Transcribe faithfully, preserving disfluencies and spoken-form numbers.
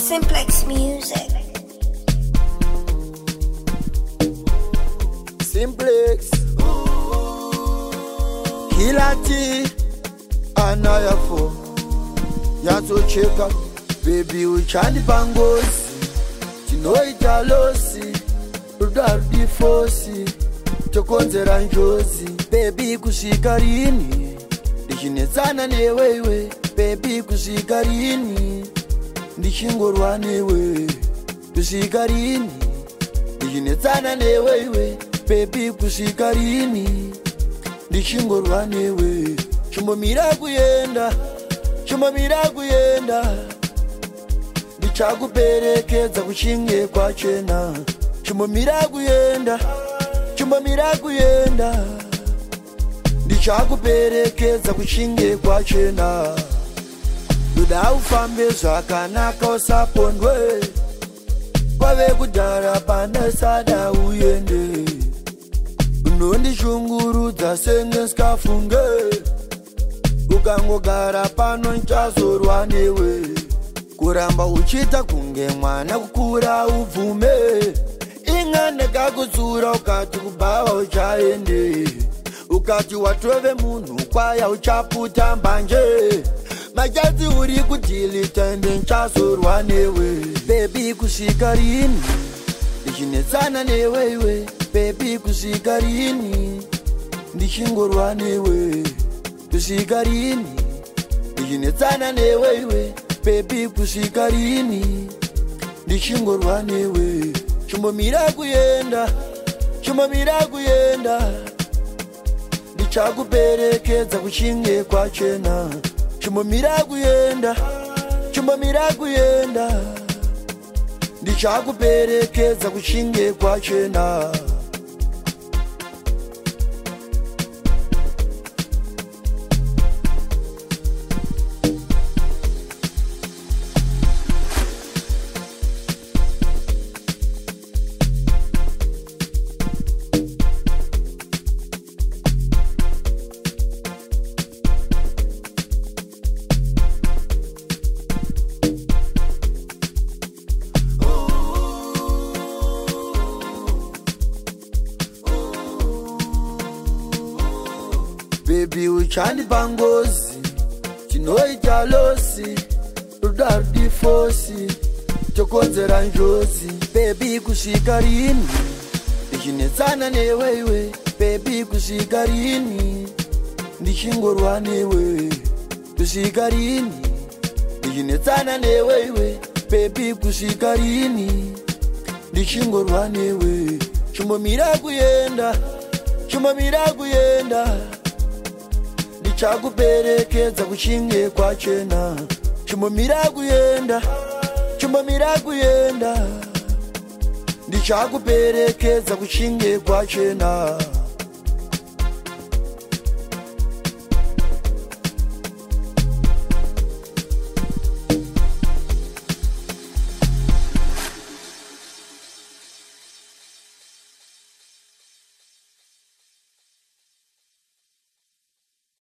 Simplex Music. Simplex Kilati Anayafo Yato cheka Baby uchandi pangozi Tinoita losi Rudardi fosi Tokonzera njozi Baby kusika rini Ndichinetsana newewe Baby kusika rini Ndichingorwa newe Kusika rini Ndichinetsana newewe Baby kusika rini Ndichingorwa newe Chimbomira kuyenda Chimbomira kuyenda Ndichakuperekedza kuchinge kwachena Chimbomira kuyenda Chimbomira kuyenda Ndichakuperekedza kuchinge kwachena Ndoda ufambe zvakanaka usapondwe Kwave kudhara pana sada uyende Unondishungurudza senge sikafunge Ukangogara pano nchazorwa newe Kuramba uchita kunge mwana kukura ubvume Ingane kakutsura ukati kubawa uchaende Ukati watove munhu kwaya uchaputa mbanje Majazi uri kudilita ende nchazorwa newe Baby kusika rini Ndichinetsana newewe Baby kusika rini Ndichingorwa newe Kusika rini Ndichinetsana newewe Baby kusika rini Ndichingorwa newe Chimbomira kuyenda Chimbomira kuyenda Ndichakuperekedza kuchinge kwachena Chimbomira kuyenda Chimbomira kuyenda Ndichakuperekedza kuchinge kwachena Baby uchandi pangozi Tinoita losi Rudardi fosi Tokonzera njozi Baby kusika rini Ndichinetsana newewe Baby kusika rini Ndichingorwa newe Kusika rini Ndichinetsana newewe Baby kusika rini Ndichingorwa newe Chimbomira kuyenda Chimbomira kuyenda Ndichakuperekedza kuchinge kwachena Chimbomira kuyenda Chimbomira kuyenda Ndichakuperekedza kuchinge kwachena